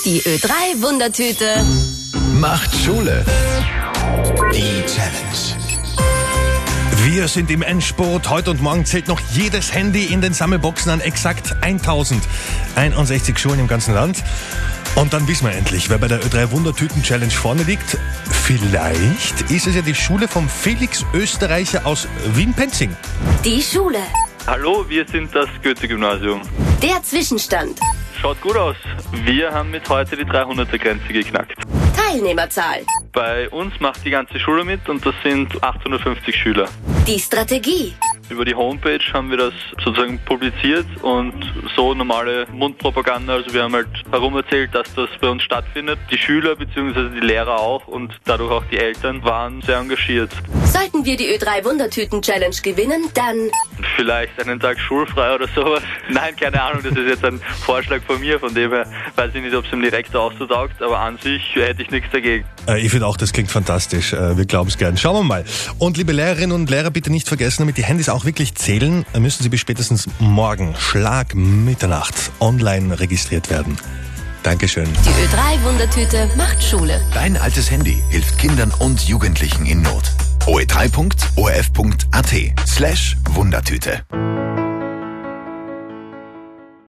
Die Ö3 Wundertüte macht Schule. Die Challenge. Wir sind im Endspurt. Heute und morgen zählt noch jedes Handy in den Sammelboxen an exakt 1061 Schulen im ganzen Land. Und dann wissen wir endlich, wer bei der Ö3 Wundertüten Challenge vorne liegt. Vielleicht ist es ja die Schule vom Felix Österreicher aus Wien-Penzing. Die Schule. Hallo, wir sind das Goethe-Gymnasium. Der Zwischenstand. Schaut gut aus. Wir haben mit heute die 300er-Grenze geknackt. Teilnehmerzahl. Bei uns macht die ganze Schule mit und das sind 850 Schüler. Die Strategie. Über die Homepage haben wir das sozusagen publiziert und so normale Mundpropaganda. Also wir haben halt herum erzählt, dass das bei uns stattfindet. Die Schüler bzw. die Lehrer auch und dadurch auch die Eltern waren sehr engagiert. Sollten wir die Ö3 Wundertüten Challenge gewinnen, dann Vielleicht einen Tag schulfrei oder sowas. Nein, keine Ahnung, das ist jetzt ein Vorschlag von mir. Von dem her weiß ich nicht, ob es dem Direktor auch so taugt, aber an sich hätte ich nichts dagegen. Ich finde auch, das klingt fantastisch. Wir glauben es gern. Schauen wir mal. Und liebe Lehrerinnen und Lehrer, bitte nicht vergessen, damit die Handys auch wirklich zählen, müssen sie bis spätestens morgen, Schlag Mitternacht, online registriert werden. Dankeschön. die Ö3 Wundertüte macht Schule. Dein altes Handy hilft Kindern und Jugendlichen in Not. oe3.orf.at/Wundertüte